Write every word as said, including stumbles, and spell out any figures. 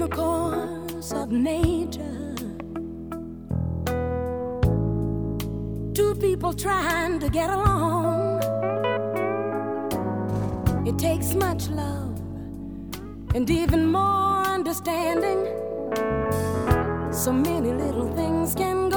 the course of nature, two people trying to get along. It takes much love and even more understanding. So many little things can